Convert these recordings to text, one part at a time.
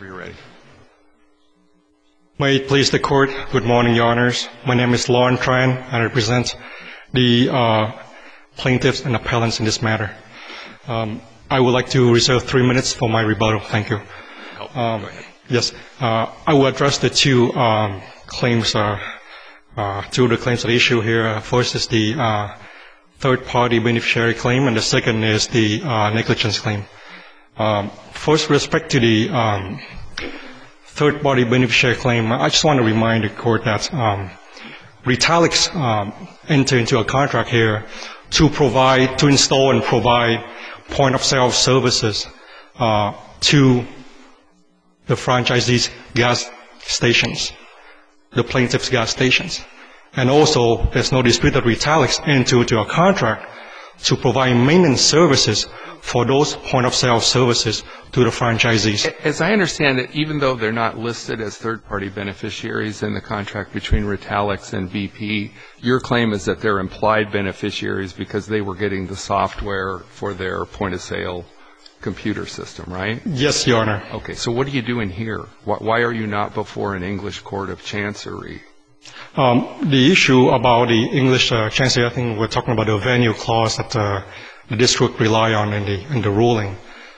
Whenever you're ready. May it please the Court. Good morning, Your Honors. My name is Lauren Tran. I represent the plaintiffs and appellants in this matter. I would like to reserve 3 minutes for my rebuttal. Thank you. Go ahead. Yes. I will address the two claims, two of the claims at issue here. First is the third-party beneficiary claim, and the second is the negligence claim. First, with respect to the third-party beneficiary claim, I just want to remind the Court that Retalix entered into a contract here to install and provide point-of-sale services to the franchisees' gas stations, the plaintiffs' gas stations. And also, there's no dispute that Retalix entered into a contract to provide maintenance services for those point-of-sale services to the franchisees. As I understand it, even though they're not listed as third-party beneficiaries in the contract between Retalix and BP, your claim is that they're implied beneficiaries because they were getting the software for their point-of-sale computer system, right? Yes, Your Honor. Okay, so what are you doing here? Why are you not before an English court of chancery? The issue about the English chancery, I think we're talking about the venue clause that the district rely on in the ruling.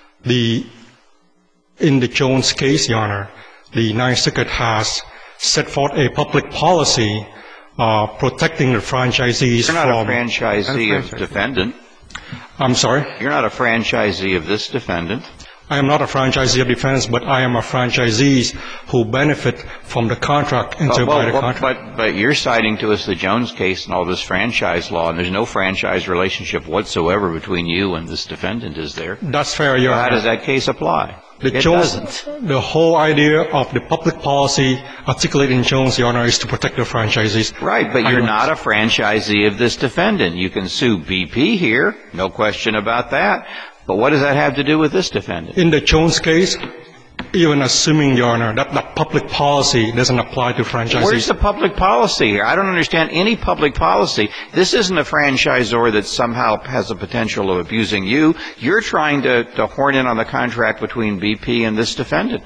In the Jones case, Your Honor, the Ninth Circuit has set forth a public policy protecting the franchisees from... You're not a franchisee of defendant. I'm sorry? You're not a franchisee of this defendant. I am not a franchisee of defendants, but I am a franchisee who benefit from the contract entered by the contract. But you're citing to us the Jones case and all this franchise law, and there's no franchise relationship whatsoever between you and this defendant, is there? That's fair, Your Honor. How does that case apply? It doesn't. The whole idea of the public policy articulated in Jones, Your Honor, is to protect the franchisees. Right, but you're not a franchisee of this defendant. You can sue BP here, no question about that. But what does that have to do with this defendant? In the Jones case, even assuming, Your Honor, that the public policy doesn't apply to franchisees. Where's the public policy here? I don't understand any public policy. This isn't a franchisor that somehow has the potential of abusing you. You're trying to horn in on the contract between BP and this defendant.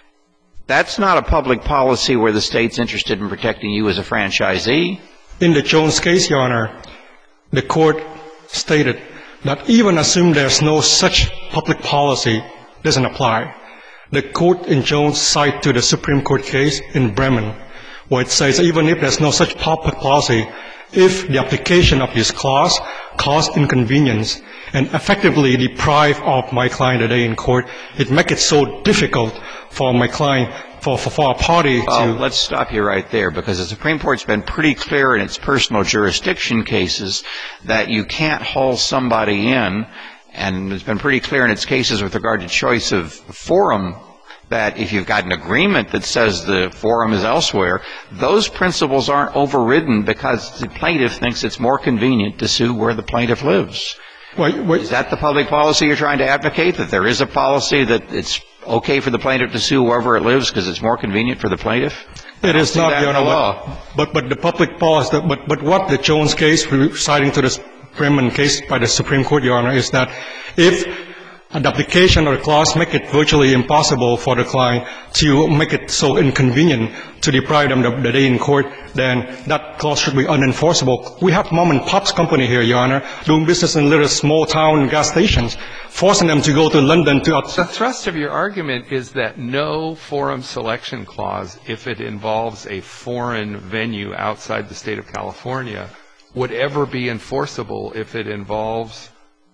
That's not a public policy where the state's interested in protecting you as a franchisee. In the Jones case, Your Honor, the court stated that even assume there's no such public policy, doesn't apply. The court in Jones cite to the Supreme Court case in Bremen, where it says even if there's no such public policy, if the application of this clause caused inconvenience and effectively deprive of my client a day in court, it makes it so difficult for my client, for a party to... Well, let's stop you right there, because the Supreme Court's been pretty clear in its personal jurisdiction cases that you can't haul somebody in, and it's been pretty clear in its cases with regard to choice of forum that if you've got an agreement that says the forum is elsewhere, those principles aren't overridden because the plaintiff thinks it's more convenient to sue where the plaintiff lives. Is that the public policy you're trying to advocate, that there is a policy that it's okay for the plaintiff to sue wherever it lives because it's more convenient for the plaintiff? It is not, Your Honor, but the public policy, but what the Jones case, citing to the Bremen case by the Supreme Court, Your Honor, is that if an application or a clause make it virtually impossible for the client to make it so inconvenient to deprive them the day in court, then that clause should be unenforceable. We have mom and pop's company here, Your Honor, doing business in little small town gas stations, forcing them to go to London to... The thrust of your argument is that no forum selection clause, if it involves a foreign venue outside the state of California, would ever be enforceable if it involves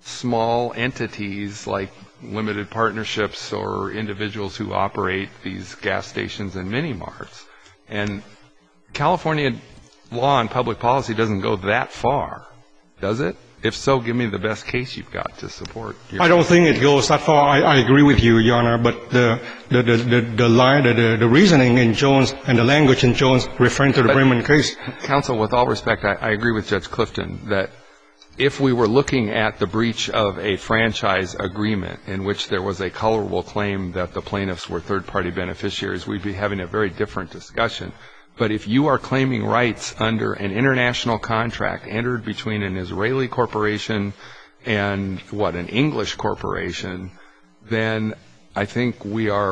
small entities like limited partnerships or individuals who operate these gas stations and mini-marts. And California law and public policy doesn't go that far, does it? If so, give me the best case you've got to support your... I don't think it goes that far. I agree with you, Your Honor, but the reasoning in Jones and the language in Jones referring to the Bremen case... Counsel, with all respect, I agree with Judge Clifton that if we were looking at the breach of a franchise agreement in which there was a colorable claim that the plaintiffs were third-party beneficiaries, we'd be having a very different discussion. But if you are claiming rights under an international contract entered between an Israeli corporation and, an English corporation, then I think we are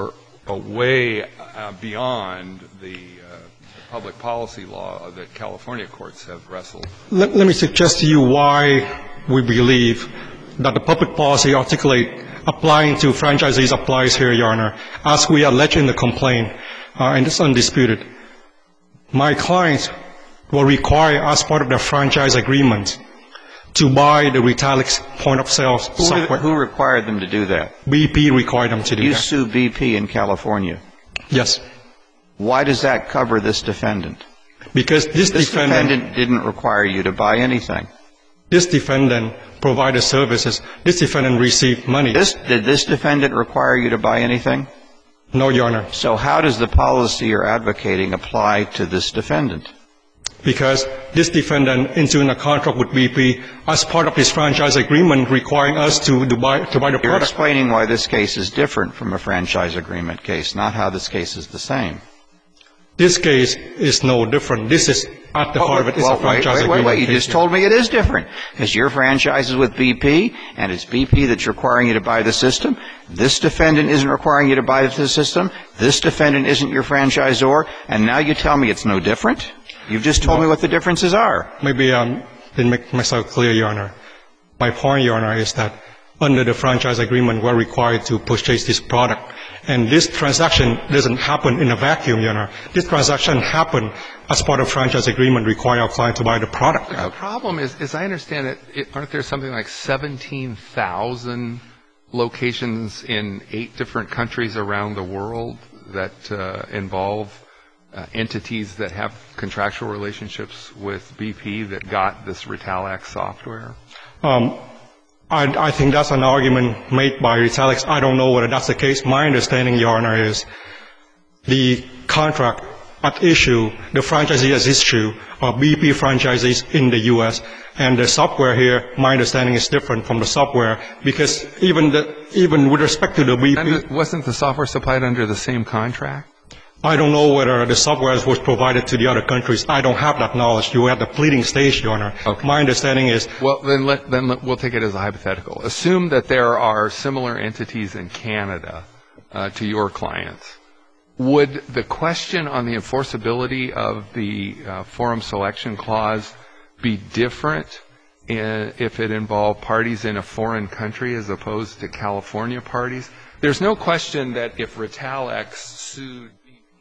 way beyond the public policy law that California courts have wrestled. Let me suggest to you why we believe that the public policy articulate applying to franchisees applies here, Your Honor. As we allege in the complaint, and it's undisputed, my clients were required as part of their franchise agreement to buy the Retalix point-of-sale software. Who required them to do that? BP required them to do that. You sue BP in California. Yes. Why does that cover this defendant? Because this defendant didn't require you to buy anything. This defendant provided services. This defendant received money. Did this defendant require you to buy anything? No, Your Honor. So how does the policy you're advocating apply to this defendant? Because this defendant entered in a contract with BP as part of his franchise agreement requiring us to buy the product. You're explaining why this case is different from a franchise agreement case, not how this case is the same. This case is no different. This is at the heart of it. It's a franchise agreement. Wait. You just told me it is different. Because your franchise is with BP, and it's BP that's requiring you to buy the system. This defendant isn't requiring you to buy the system. This defendant isn't your franchisor. And now you tell me it's no different? You've just told me what the differences are. Maybe I didn't make myself clear, Your Honor. My point, Your Honor, is that under the franchise agreement, we're required to purchase this product. And this transaction doesn't happen in a vacuum, Your Honor. This transaction happened as part of franchise agreement require our client to buy the product. The problem is, as I understand it, aren't there something like 17,000 locations in 8 different countries around the world that involve entities that have contractual relationships with BP that got this Retalix software? I think that's an argument made by Retalix. I don't know whether that's the case. My understanding, Your Honor, is the contract at issue, the franchisees issue, are BP franchisees in the U.S. And the software here, my understanding, is different from the software because even with respect to the BP. And wasn't the software supplied under the same contract? I don't know whether the software was provided to the other countries. I don't have that knowledge. You are at the pleading stage, Your Honor. Okay. My understanding is. Well, then we'll take it as a hypothetical. Assume that there are similar entities in Canada to your clients. Would the question on the enforceability of the forum selection clause be different if it involved parties in a foreign country as opposed to California parties? There's no question that if Retalix sued,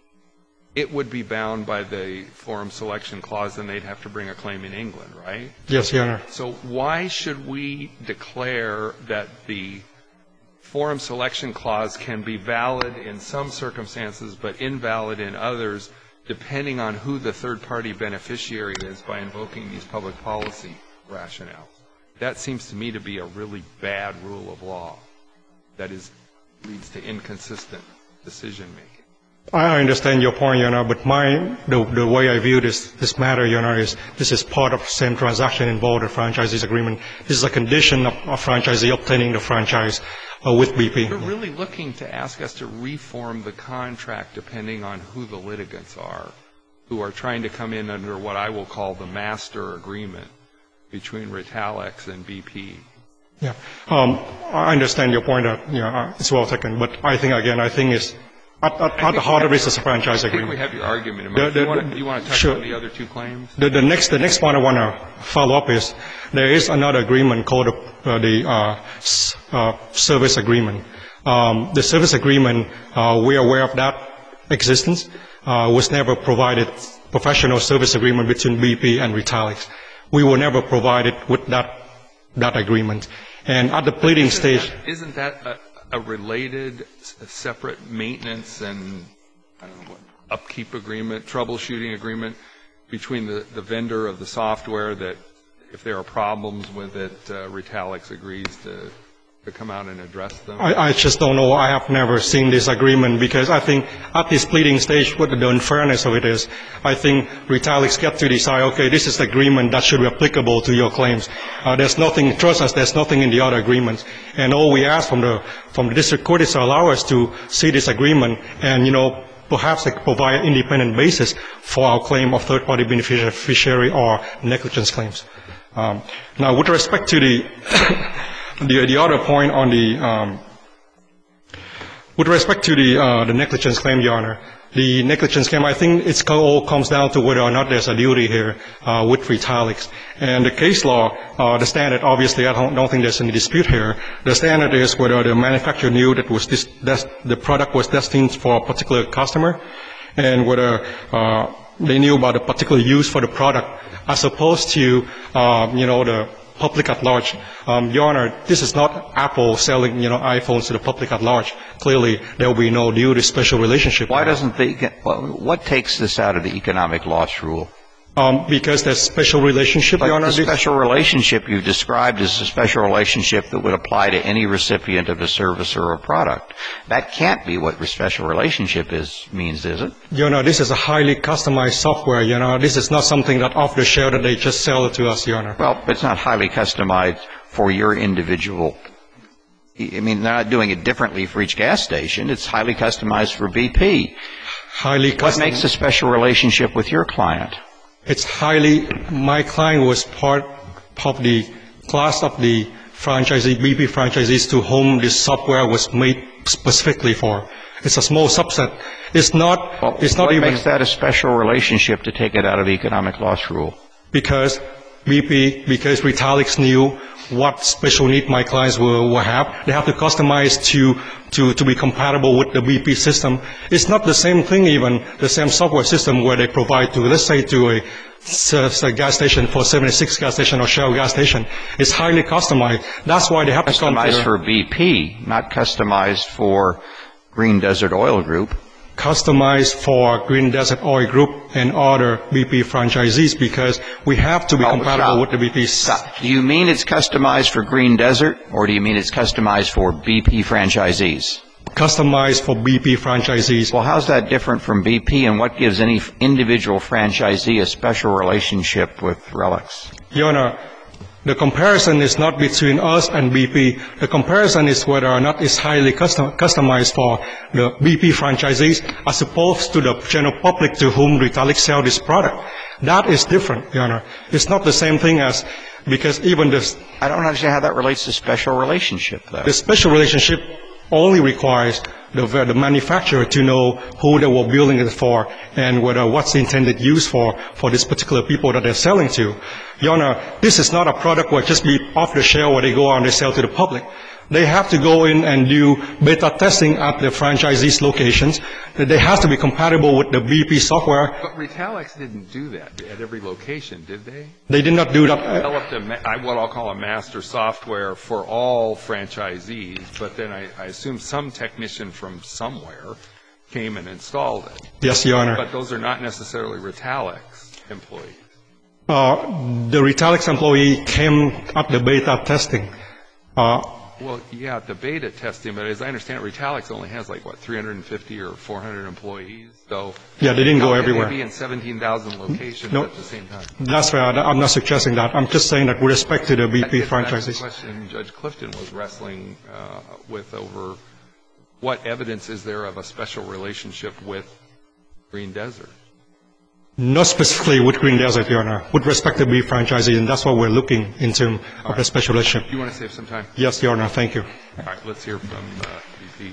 it would be bound by the forum selection clause and they'd have to bring a claim in England, right? Yes, Your Honor. So why should we declare that the forum selection clause can be valid in some circumstances but invalid in others depending on who the third-party beneficiary is by invoking these public policy rationales? That seems to me to be a really bad rule of law that leads to inconsistent decision-making. I understand your point, Your Honor, but the way I view this matter, Your Honor, is this is part of the same transaction involved in the franchisee's agreement. This is a condition of a franchisee obtaining the franchise with BP. You're really looking to ask us to reform the contract depending on who the litigants are, who are trying to come in under what I will call the master agreement between Retalix and BP. Yeah. I understand your point. It's well taken, but I think it's at the heart of it is a franchise agreement. I think we have your argument. Do you want to touch on the other two claims? The next point I want to follow up is there is another agreement called the service agreement. The service agreement, we are aware of that existence, was never provided professional service agreement between BP and Retalix. We were never provided with that agreement. And at the pleading stage. Isn't that a related, separate maintenance and upkeep agreement, troubleshooting agreement between the vendor of the software that if there are problems with it, Retalix agrees to come out and address them? I just don't know. I have never seen this agreement because I think at this pleading stage, what the unfairness of it is, I think Retalix get to decide, okay, this is the agreement that should be applicable to your claims. There's nothing, trust us, there's nothing in the other agreements. And all we ask from the district court is to allow us to see this agreement and, perhaps provide an independent basis for our claim of third-party beneficiary or negligence claims. Now, with respect to the other point on With respect to the negligence claim, Your Honor, the negligence claim, I think it all comes down to whether or not there's a duty here with Retalix. And the case law, the standard, obviously, I don't think there's any dispute here. The standard is whether the manufacturer knew that the product was destined for a particular customer, and whether they knew about the particular use for the product, as opposed to, the public at large. Your Honor, this is not Apple selling, iPhones to the public at large. Clearly, there will be no duty special relationship. Why doesn't what takes this out of the economic loss rule? Because there's special relationship, Your Honor. The special relationship you've described is a special relationship that would apply to any recipient of a service or a product. That can't be what special relationship means, is it? Your Honor, this is a highly customized software, Your Honor. This is not something that off the shelf that they just sell it to us, Your Honor. Well, it's not highly customized for your individual. I mean, they're not doing it differently for each gas station. It's highly customized for BP. Highly customized. What makes a special relationship with your client? My client was part of the class of the BP franchisees to whom this software was made specifically for. It's a small subset. What makes that a special relationship to take it out of the economic loss rule? Because Retalix knew what special need my clients will have. They have to customize to be compatible with the BP system. It's not the same thing, even the same software system where they provide to, let's say, to a gas station for 76 gas station or Shell gas station. It's highly customized. That's why they have to come here. Customized for BP, not customized for Green Desert Oil Group. Customized for Green Desert Oil Group and other BP franchisees, because we have to be compatible with the BP. Stop. Do you mean it's customized for Green Desert, or do you mean it's customized for BP franchisees? Customized for BP franchisees. Well, how's that different from BP, and what gives any individual franchisee a special relationship with Relix? Your Honor, the comparison is not between us and BP. The comparison is whether or not it's highly customized for the BP franchisees as opposed to the general public to whom Retalix sell this product. That is different, Your Honor. It's not the same thing as, because even this... I don't understand how that relates to special relationship, though. The special relationship only requires the manufacturer to know who they were building it for and what's the intended use for this particular people that they're selling to. Your Honor, this is not a product where just be off the shelf where they go out and they sell to the public. They have to go in and do beta testing at the franchisees' locations. They have to be compatible with the BP software. But Retalix didn't do that at every location, did they? They did not do that. They developed what I'll call a master software for all franchisees, but then I assume some technician from somewhere came and installed it. Yes, Your Honor. But those are not necessarily Retalix employees. The Retalix employee came at the beta testing. Well, yeah, the beta testing, but as I understand it, Retalix only has 350 or 400 employees. So yeah, they didn't go everywhere. They be in 17,000 locations at the same time. That's right. I'm not suggesting that. I'm just saying that with respect to the BP franchises. That's the question Judge Clifton was wrestling with over what evidence is there of a special relationship with Green Desert? Not specifically with Green Desert, Your Honor, with respect to BP franchisee, and that's what we're looking into of the special relationship. Do you want to save some time? Yes, Your Honor. Thank you. All right. Let's hear from BP.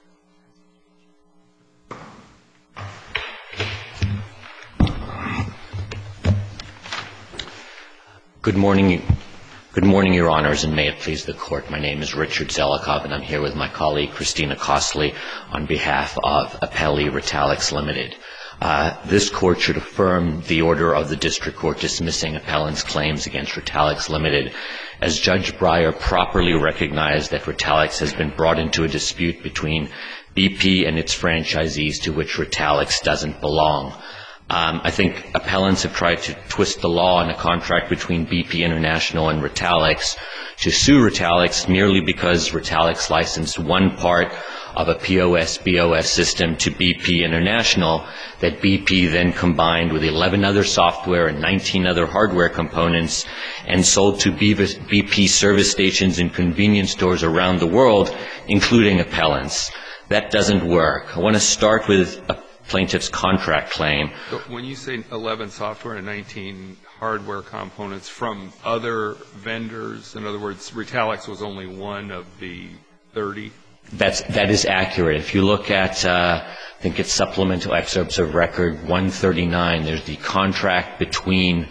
Good morning. Good morning, Your Honors, and may it please the Court. My name is Richard Zelikov, and I'm here with my colleague, Christina Costley, on behalf of Appellee Retalix Limited. This Court should affirm the order of the District Court dismissing appellant's claims against Retalix Limited, as Judge Breyer properly recognized that Retalix has been brought into a dispute between BP and its franchisees to which Retalix doesn't belong. I think appellants have tried to twist the law in a contract between BP International and Retalix to sue Retalix merely because Retalix licensed one part of a POS-BOS system to BP International that BP then combined with 11 other software and 19 other hardware components and sold to BP service stations and convenience stores around the world, including appellants. That doesn't work. I want to start with a plaintiff's contract claim. So when you say 11 software and 19 hardware components from other vendors, in other words, Retalix was only one of the 30? That is accurate. If you look at, I think it's supplemental excerpts of record 139, there's the contract between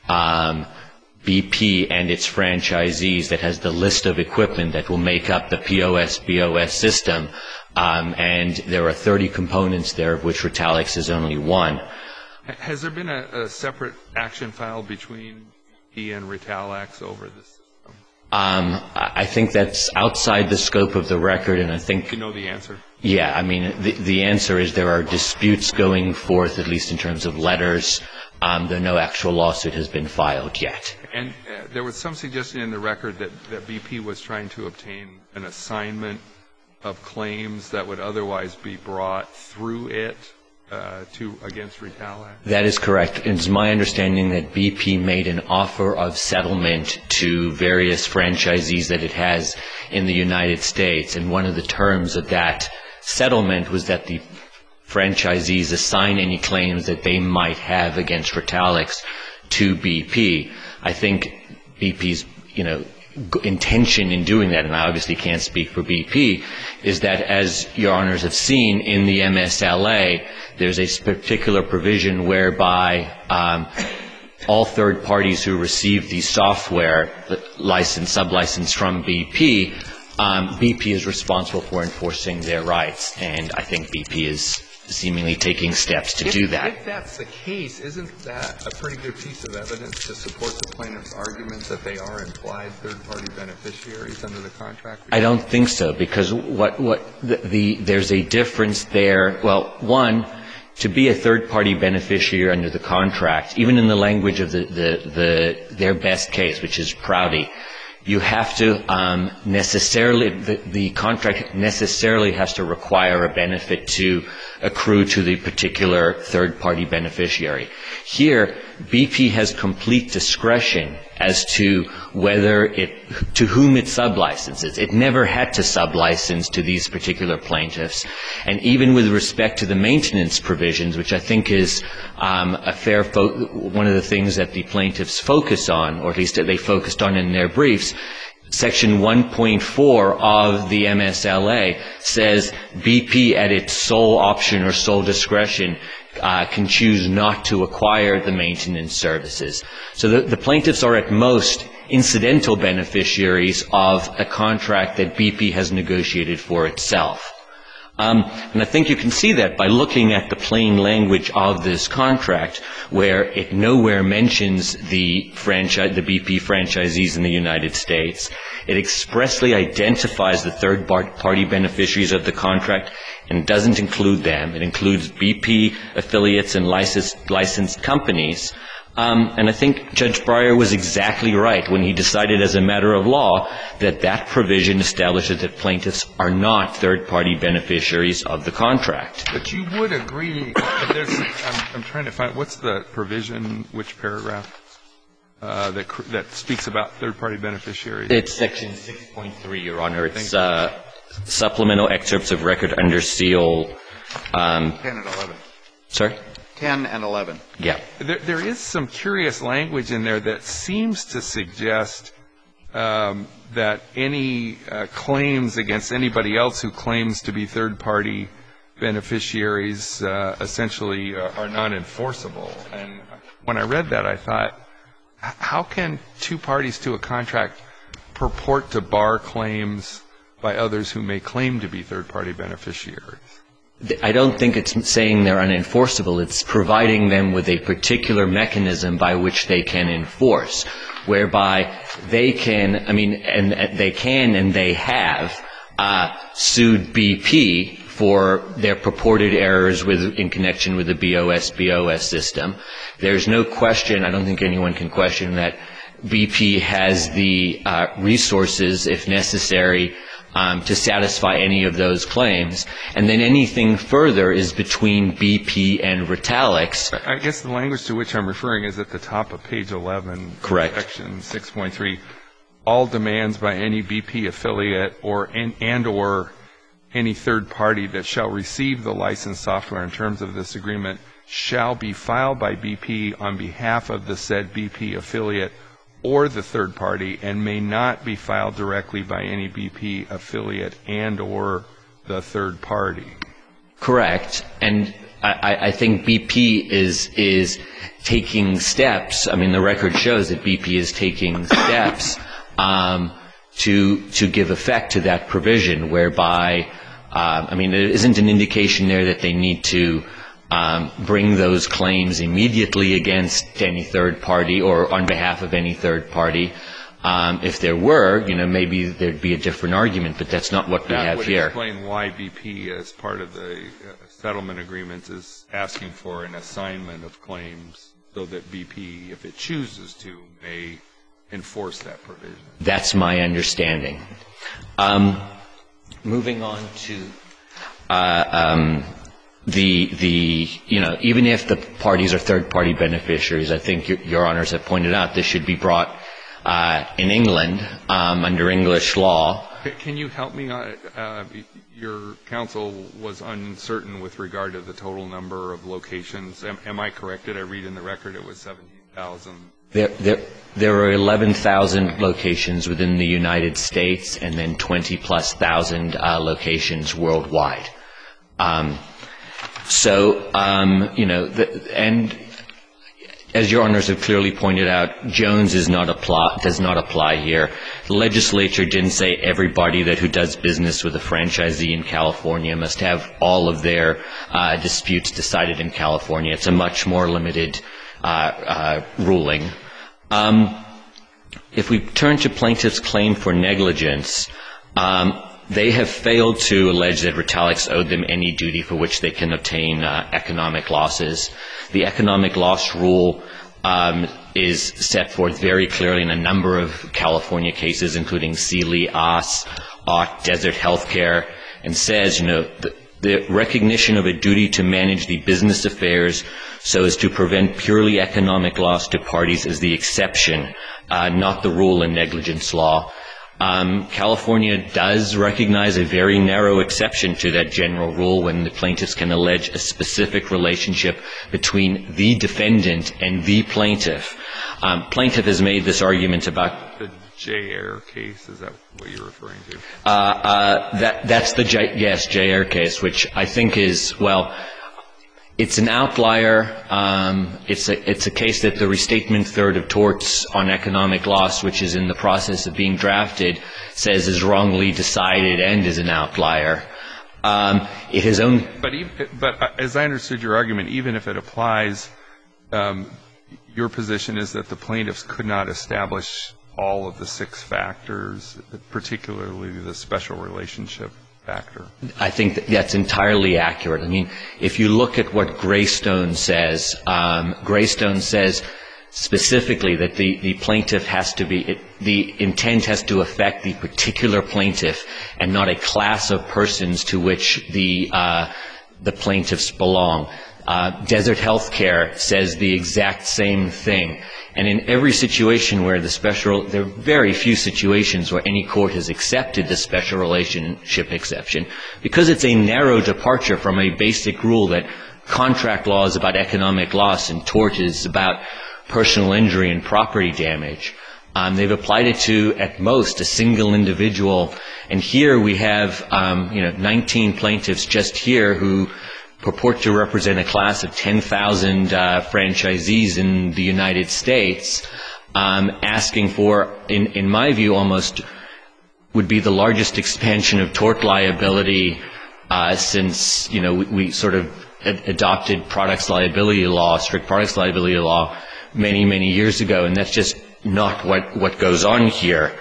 BP and its franchisees that has the list of equipment that will make up the POS-BOS system, and there are 30 components there, of which Retalix is only one. Has there been a separate action filed between BP and Retalix over this system? I think that's outside the scope of the record, and I think... Do you know the answer? Yeah, I mean, the answer is there are disputes going forth, at least in terms of letters, though no actual lawsuit has been filed yet. And there was some suggestion in the record that BP was trying to obtain an assignment of claims that would otherwise be brought through it against Retalix. That is correct. It's my understanding that BP made an offer of settlement to various franchisees that it has in the United States, and one of the terms of that settlement was that the franchisees assign any claims that they might have against Retalix to BP. I think BP's, intention in doing that, and I obviously can't speak for BP, is that, as Your Honors have seen in the MSLA, there's a particular provision whereby all third parties who receive the software sub-license from BP, BP is responsible for enforcing their rights, and I think BP is seemingly taking steps to do that. If that's the case, isn't that a pretty good piece of evidence to support the plaintiff's argument that they are implied third-party beneficiaries under the contract? I don't think so, because there's a difference there. Well, one, to be a third-party beneficiary under the contract, even in the language of their best case, which is Prouty, you have to the contract necessarily has to require a benefit to accrue to the particular third-party beneficiary. Here, BP has complete discretion as to to whom it sublicenses. It never had to sublicense to these particular plaintiffs. And even with respect to the maintenance provisions, which I think is one of the things that the plaintiffs focus on, or at least that they focused on in their briefs, Section 1.4 of the MSLA says BP at its sole option or sole discretion can choose not to acquire the maintenance services. So the plaintiffs are at most incidental beneficiaries of a contract that BP has negotiated for itself. And I think you can see that by looking at the plain language of this contract, where it nowhere mentions the BP franchisees in the United States. It expressly identifies the third-party beneficiaries of the contract and doesn't include them. It includes BP affiliates and licensed companies. And I think Judge Breyer was exactly right when he decided as a matter of law that provision establishes that plaintiffs are not third-party beneficiaries of the contract. But you would agree, I'm trying to find, what's the provision, which paragraph, that speaks about third-party beneficiaries? It's Section 6.3, Your Honor. It's supplemental excerpts of record under seal. 10 and 11. Sorry? 10 and 11. Yeah. There is some curious language in there that seems to suggest that any claims against anybody else who claims to be third-party beneficiaries essentially are not enforceable. And when I read that, I thought, how can two parties to a contract purport to bar claims by others who may claim to be third-party beneficiaries? I don't think it's saying they're unenforceable. It's providing them with a particular mechanism by which they can enforce, whereby they can, and they have sued BP for their purported errors in connection with the BOS system. There's no question, I don't think anyone can question that BP has the resources, if necessary, to satisfy any of those claims. And then anything further is between BP and Retalix. I guess the language to which I'm referring is at the top of page 11. Correct. Section 6.3. All demands by any BP affiliate or any third party that shall receive the licensed software in terms of this agreement shall be filed by BP on behalf of the said BP affiliate or the third party and may not be filed directly by any BP affiliate and or the third party. Correct. And I think BP is taking steps. I mean, the record shows that BP is taking steps to give effect to that provision, whereby, I mean, there isn't an indication there that they need to bring those claims immediately against any third party or on behalf of any third party. If there were, maybe there'd be a different argument, but that's not what we have here. That would explain why BP, as part of the settlement agreements, is asking for an assignment of claims so that BP, if it chooses to, may enforce that provision. That's my understanding. Moving on to even if the parties are third-party beneficiaries, I think your honors have pointed out this should be brought in England under English law. Can you help me? Your counsel was uncertain with regard to the total number of locations. Am I correct? Did I read in the record it was 17,000? There are 11,000 locations within the United States and then 20-plus thousand locations worldwide. And as your honors have clearly pointed out, Jones does not apply here. The legislature didn't say everybody who does business with a franchisee in California must have all of their disputes decided in California. It's a much more limited ruling. If we turn to plaintiff's claim for negligence, they have failed to allege that Retalix owed them any duty for which they can obtain economic losses. The economic loss rule is set forth very clearly in a number of California cases, including Sealy, Ott, Desert Healthcare, and says, the recognition of a duty to manage the business affairs so as to prevent purely economic loss to parties is the exception, not the rule in negligence law. California does recognize a very narrow exception to that general rule when the plaintiffs can allege a specific relationship between the defendant and the plaintiff. Plaintiff has made this argument about the J-Air case. Is that what you're referring to? That's the J-Air case, which I think is, well, it's an outlier. It's a case that the Restatement Third of Torts on Economic Loss, which is in the process of being drafted, says is wrongly decided and is an outlier. It has owned. But as I understood your argument, even if it applies, your position is that the plaintiffs could not establish all of the 6 factors, particularly the special relationship factor. I think that's entirely accurate. I mean, if you look at what Greystone says specifically that the plaintiff has to be, the intent has to affect the particular plaintiff and not a class of persons to which the plaintiffs belong. Desert Healthcare says the exact same thing. And in every situation where there are very few situations where any court has accepted the special relationship exception, because it's a narrow departure from a basic rule that contract law is about economic loss and tort is about personal injury and property damage. They've applied it to, at most, a single individual. And here we have, 19 plaintiffs just here who purport to represent a class of 10,000 franchisees in the United States, asking for, in my view, almost would be the largest expansion of tort liability since, we sort of adopted products liability law, strict products liability law, many, many years ago, and that's just not what goes on here.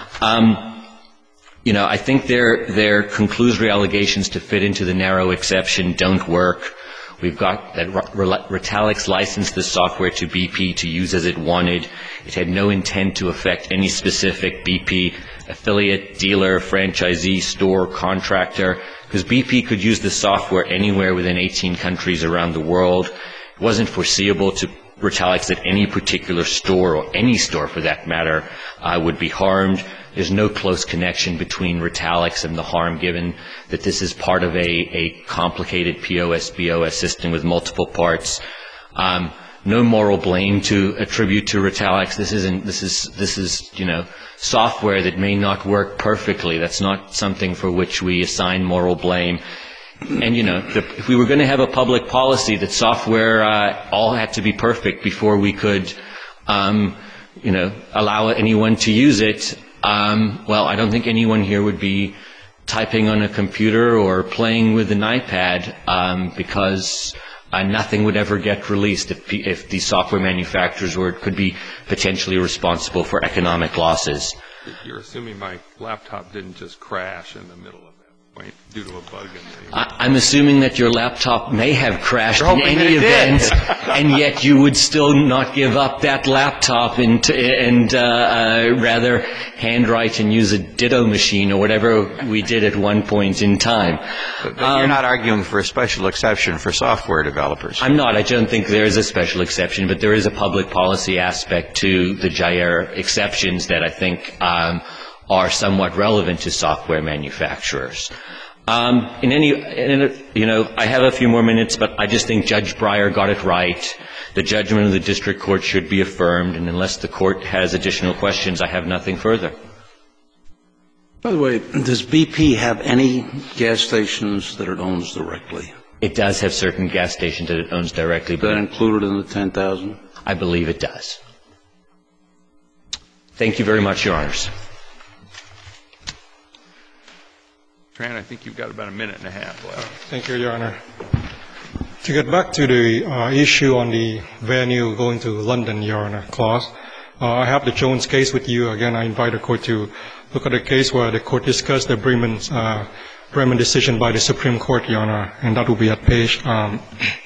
I think their conclusory allegations to fit into the narrow exception don't work. We've got that Retalix licensed the software to BP to use as it wanted. It had no intent to affect any specific BP affiliate, dealer, franchisee, store, contractor, because BP could use the software anywhere within 18 countries around the world. It wasn't foreseeable to Retalix that any particular store, or any store for that matter, would be harmed. There's no close connection between Retalix and the harm, given that this is part of a complicated POS-BOS system with multiple parts. no moral blame to attribute to Retalix. This is software that may not work perfectly. That's not something for which we assign moral blame. And, if we were going to have a public policy that software all had to be perfect before we could, allow anyone to use it, well, I don't think anyone here would be typing on a computer or playing with an iPad because nothing would ever get released if the software manufacturers could be potentially responsible for economic losses. You're assuming my laptop didn't just crash in the middle of that point due to a bug in the... I'm assuming that your laptop may have crashed in any event, and yet you would still not give up that laptop and rather handwrite and use a ditto machine or whatever we did at one point in time. But you're not arguing for a special exception for software developers. I'm not. I don't think there is a special exception, but there is a public policy aspect to the Jair exceptions that I think are somewhat relevant to software manufacturers. I have a few more minutes, but I just think Judge Breyer got it right. The judgment of the district court should be affirmed, and unless the court has additional questions, I have nothing further. By the way, does BP have any gas stations that it owns directly? It does have certain gas stations that it owns directly. Is that included in the 10,000? I believe it does. Thank you very much, Your Honors. Tran, I think you've got about a minute and a half left. Thank you, Your Honor. To get back to the issue on the venue going to London, Your Honor, clause, I have the Jones case with you. Again, I invite the court to look at the case where the court discussed the Bremen decision by the Supreme Court, Your Honor, and that will be at page 4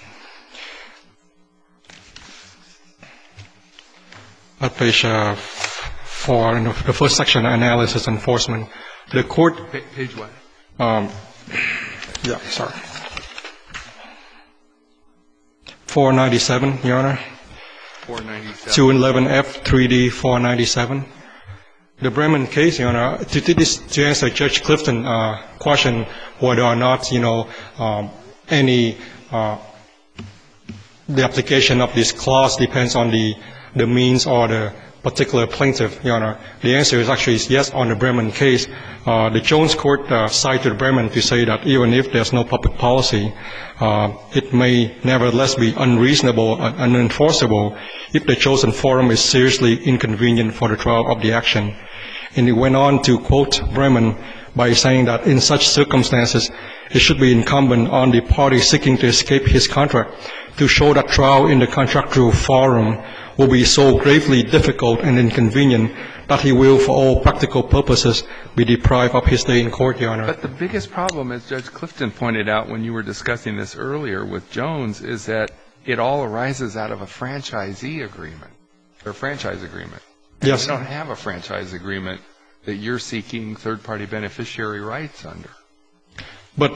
in the first section, analysis enforcement. The court... Page what? 497, Your Honor. 497. 211F, 3D, 497. The Bremen case, Your Honor, to answer Judge Clifton's question whether or not, the application of this clause depends on the means or the particular plaintiff, Your Honor. The answer is actually yes on the Bremen case. The Jones court cited Bremen to say that even if there's no public policy, it may nevertheless be unreasonable and unenforceable if the chosen forum is seriously inconvenient for the trial of the action. And he went on to quote Bremen by saying that in such circumstances, it should be incumbent on the party seeking to escape his contract to show that trial in the contractual forum will be so gravely difficult and inconvenient that he will, for all practical purposes, be deprived of his day in court, Your Honor. But the biggest problem, as Judge Clifton pointed out when you were discussing this earlier with Jones, is that it all arises out of a franchisee agreement, or franchise agreement. Yes. You don't have a franchise agreement that you're seeking third-party beneficiary rights under. But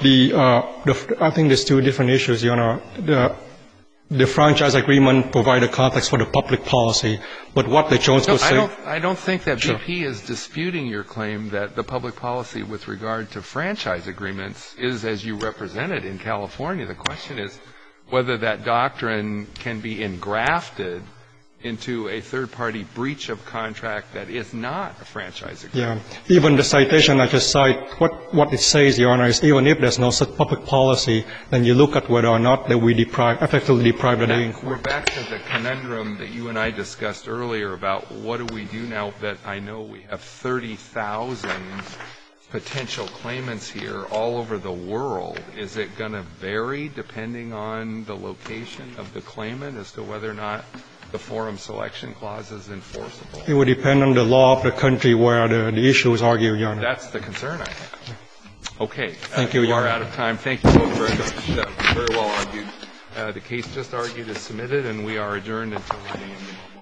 I think there's two different issues, Your Honor. The franchise agreement provides a context for the public policy, but what the Jones could say... I don't think that Sure. BP is disputing your claim that the public policy with regard to franchise agreements is as you represented in California. The question is whether that doctrine can be engrafted into a third-party breach of contract that is not a franchise agreement. Yeah. Even the citation I just cite, what it says, Your Honor, is even if there's no such public policy, then you look at whether or not that we effectively deprive the day in court. We're back to the conundrum that you and I discussed earlier about what do we do now that I know we have 30,000 potential claimants here all over the world. Is it going to vary depending on the location of the claimant as to whether or not the forum selection clause is enforceable? It would depend on the law of the country where the issue is argued, Your Honor. That's the concern I have. Okay. Thank you, We Your are Honor. out of time. Thank you both very much. Very well argued. The case just argued is submitted, and we are adjourned until 9 a.m.